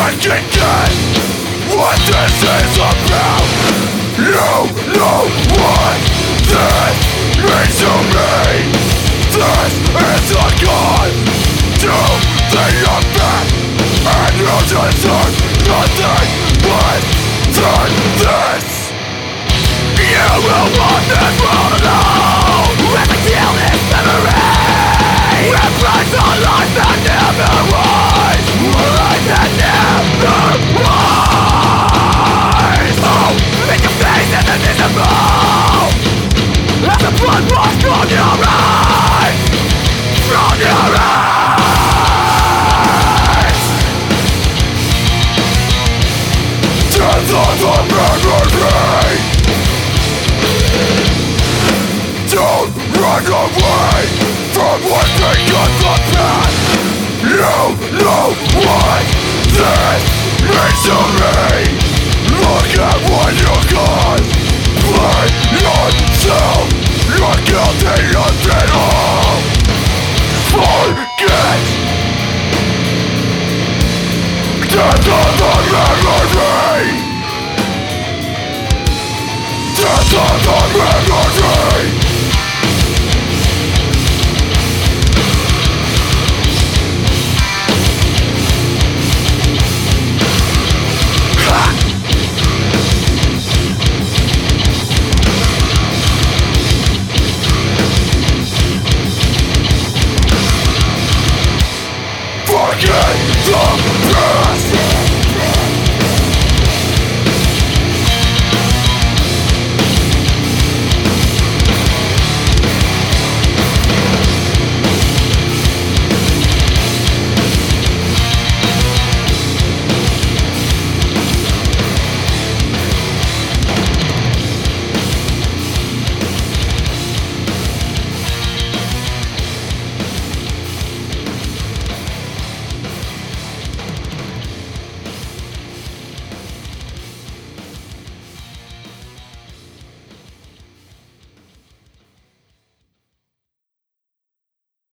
I can get what this is about. You know what this means to me. This is a god to the effect, and you deserve nothing but this. You will want this world alone. If I kill this memory, it breaks a life that never was, a life that never was. Oh, make your face in the visible as the blood pours from your eyes, from your eyes. Death of the memory. Don't run away from what becomes the past. You know what this means to me. Look at what you got. Blame yourself. You're guilty of it all. Forget. Death of the memory. Death of the memory.